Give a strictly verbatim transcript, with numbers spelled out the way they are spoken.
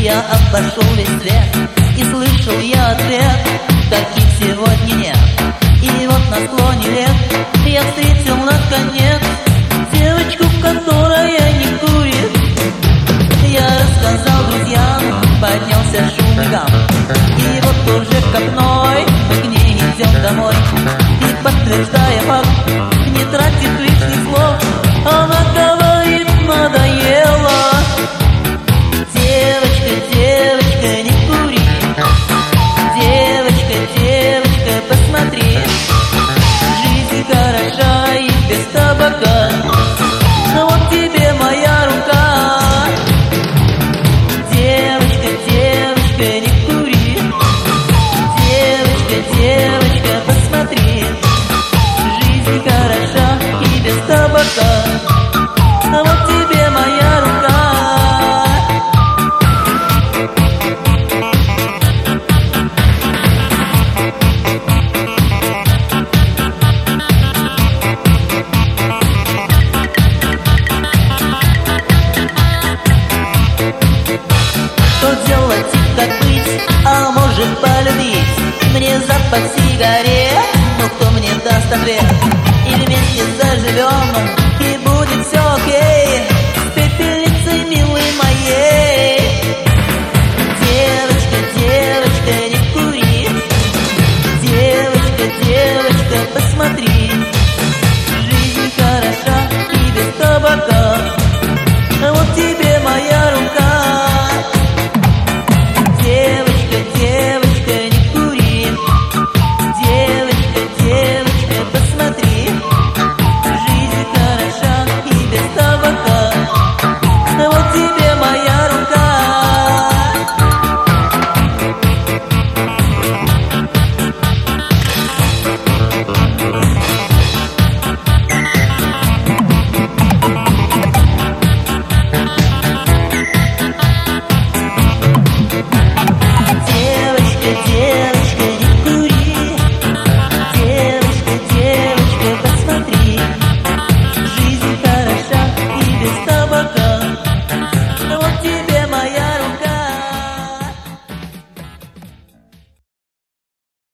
Я обошел весь свет, и слышал я ответ: таких сегодня нет. И вот на склоне лет я встретил наконец девочку, которая не курит. Я рассказал друзьям, поднялся шум и гам, и вот уже копной мы к ней идем домой. И подтверждая факт, не тратит лишних слов, она говорит: надоело. Девочка, девочка, не кури. Девочка, девочка, посмотри, жизнь хороша и без табака. Но вот тебе моя рука. Девочка, девочка, не кури. Девочка, девочка, посмотри, жизнь хороша и без табака. Но вот тебе моя рука. Что делать, как быть, а может полюбить? Мне запах